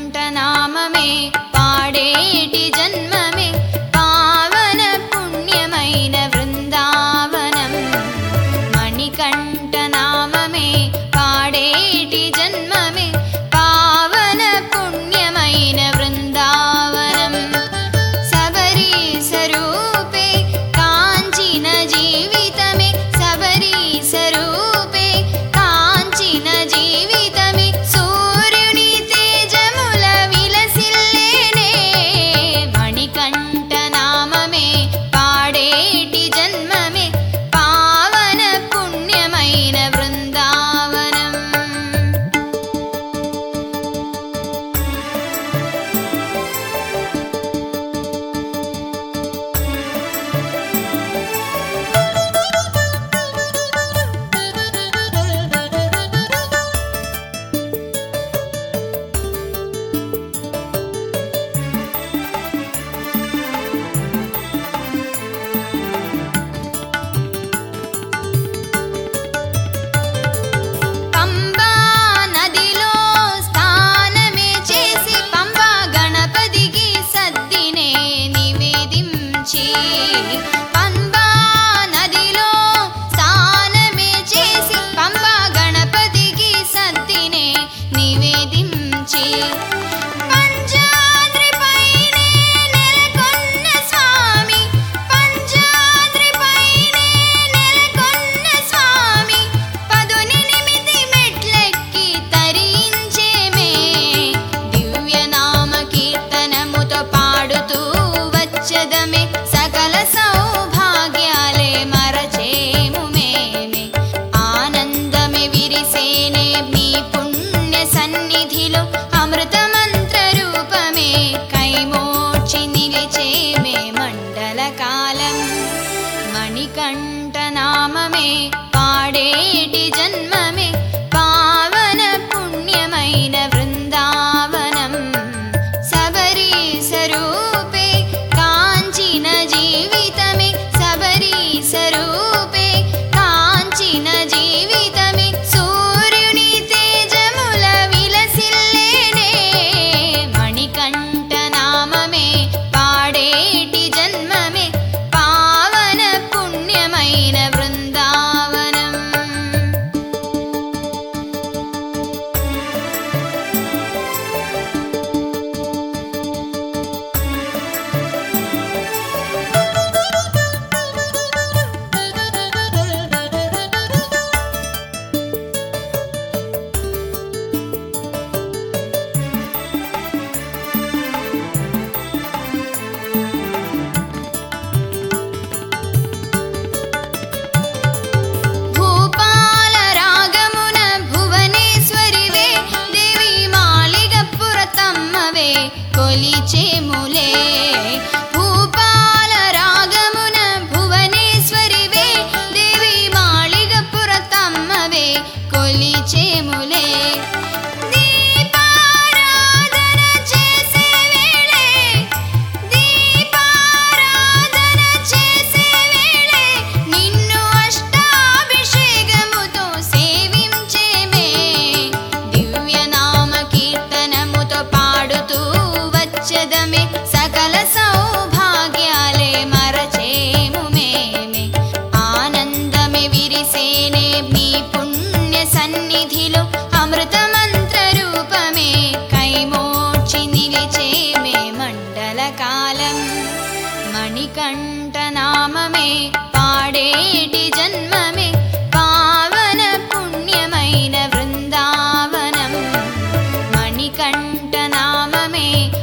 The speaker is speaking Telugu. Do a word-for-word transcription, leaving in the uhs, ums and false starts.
మణికంఠనామమే పాడేటి జన్మమే పావన పుణ్యమైన వృందావనం మణికంఠనామమే పాడేటి జన్మమే పావన పుణ్యమైన వృందావనం శబరి స్వరూపే కాంచిన జీవితమే శబరి స్వరూపే కాంచిన జీవితమే సూర్యుని తేజముల విలసిల్లేనే మణికంఠనామమే పాడేటి జన్మమే పావన పుణ్యమైన వృందావనం పంబా నదిలో స్నానమే చేసి పంబా గణపతికి సద్దినే నివేదించి పంబా నదిలో స్నానమే చేసి పంబా గణపతికి సద్దినే నివేదించి పంచాద్రిపైనే నెలకొన్న స్వామి పంచాద్రిపైనే నెలకొన్న స్వామి పదునెనిమిది మెట్లెక్కి తరించేమే దివ్యనామ కీర్తనముతో పాడుతూ వచ్చదమే సకల సౌభాగ్యాలే మరచేము మేమే ఆనందమే విరిసేనే మీ పుణ్య సన్నిధిలో అమృత మంత్ర రూపమే కైమోక్షి నిలిచేమే మండల కాలం మణికంఠనామమే పాడేటి జన్మమే పావన పుణ్యమైన వృందావనం శబరి స్వరూపే కాంచిన జీవితమే శబరి స్వరూపే కాంచిన జీవితమే సూర్యుని తేజముల విలసిల్లేనే మణికంఠనామమే పాడేటి జన్మమే పావన పుణ్యమైన వృందావనం భూపాల రాగమున భువనేశ్వరివే దేవి మాళిగపురతమ్మవే కొలిచేములే భూపాల రాగమున భువనేశ్వరివే దేవి మాళిగపురతమ్మవే కొలిచేములే దీపారాధన చేసే వేళే దీపారాధన చేసే వేళే నిన్ను అష్టాభిషేకముతో సేవించేమే దివ్యనామ కీర్తనముతో పాడుతూ వచ్చదమే సకల సౌభాగ్యాలే మరచేము మేమే ఆనందమే విరిసేనే మీ పుణ్య సన్నిధిలో అమృత మంత్ర రూపమే కైమోక్షి నిలిచేమే మండల కాలం మణికంఠనామమే పాడేటి జన్మమే పావన పుణ్యమైన వృందావనం మణికంఠనామమే